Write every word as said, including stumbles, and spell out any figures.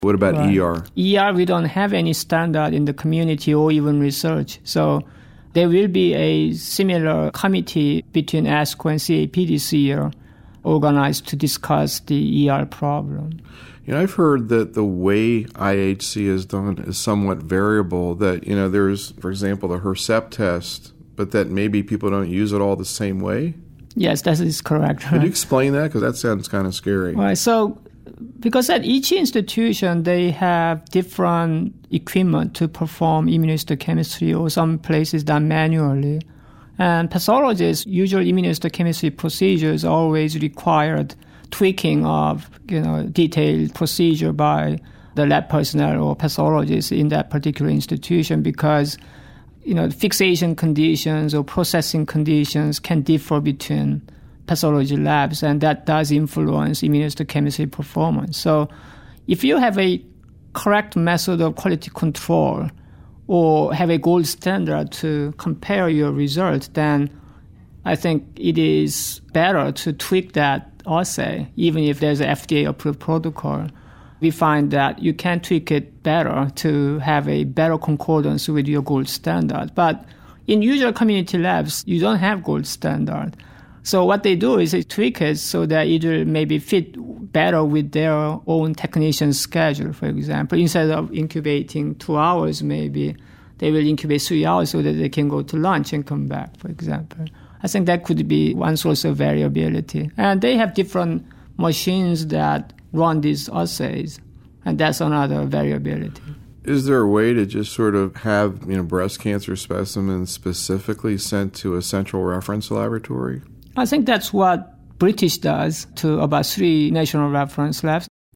What about right. E R? E R, we don't have any standard in the community or even research. So there will be a similar committee between ASCO and C A P this year organized to discuss the E R problem. You know, I've heard that the way I H C is done is somewhat variable, that, you know, there's, for example, the Hercept test, but that maybe people don't use it all the same way? Yes, that is correct. Could you explain that? Because that sounds kind of scary. Right. So because at each institution, they have different equipment to perform immunohistochemistry, or some places done manually. And pathologists, usual immunohistochemistry procedures always required tweaking of, you know, detailed procedure by the lab personnel or pathologists in that particular institution, because, you know, fixation conditions or processing conditions can differ between pathology labs, and that does influence immunohistochemistry performance. So if you have a correct method of quality control or have a gold standard to compare your results, then I think it is better to tweak that assay, even if there's an F D A-approved protocol. We find that you can tweak it better to have a better concordance with your gold standard. But in usual community labs, you don't have gold standard. So what they do is they tweak it so that it will maybe fit better with their own technician's schedule, for example. Instead of incubating two hours, maybe they will incubate three hours so that they can go to lunch and come back, for example. I think that could be one source of variability. And they have different machines that run these assays, and that's another variability. Is there a way to just sort of have, you know, breast cancer specimens specifically sent to a central reference laboratory? I think that's what British does to about three national reference labs.